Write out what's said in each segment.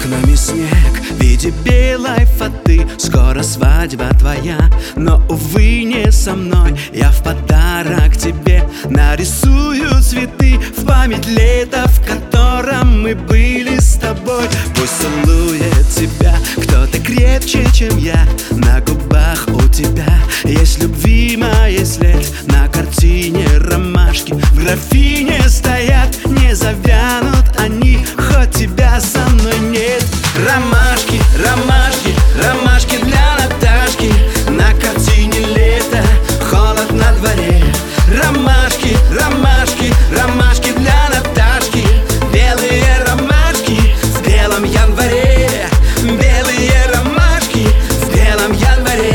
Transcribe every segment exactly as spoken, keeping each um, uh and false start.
окнами снег в виде белой фаты. Скоро свадьба твоя, но, увы, не со мной. Я в подарок тебе нарисую цветы в память лета, в котором мы были с тобой. Пусть целует тебя кто-то крепче, чем я. На губах у тебя есть любви моей след. На картине ромашки в графине стоят, не завянут они, хоть тебя со мной нет. Ромашки, ромашки, ромашки для Наташки. На картине лето, холод на дворе. Ромашки, ромашки, ромашки для Наташки. Белые ромашки в белом январе. Белые ромашки в белом январе.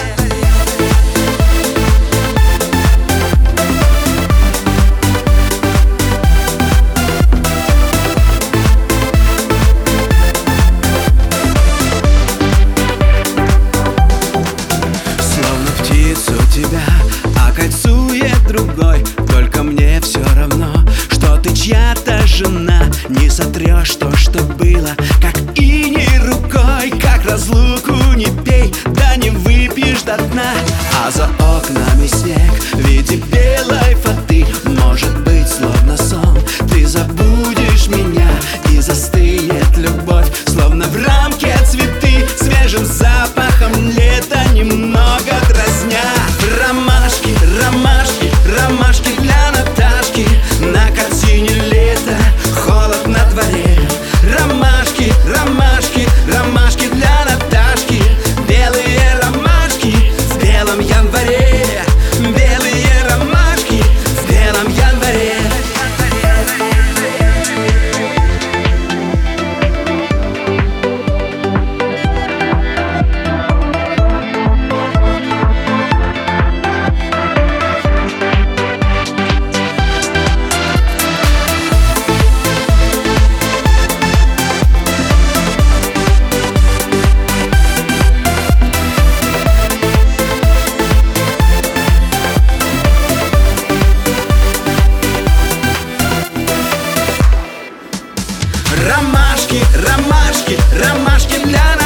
Тебя окольцует другой, только мне все равно, что ты чья-то жена. Не сотрешь то, что было, как иней рукой. Как разлуку не пей, да не выпьешь до дна. А за окнами снег в виде белой фаты. Может быть, словно сон, ты забудешь меня, и застынет любовь, словно в рамке цветы, свежим запахом лета немного дразня. Ромашки, ромашки, ромашки для Наташки. На картине лето, холод на дворе. Ромашки, ромашки, ромашки для Наташки. Белые ромашки в белом январе. Белые ромашки в белом январе. Ромашки, ромашки, ромашки для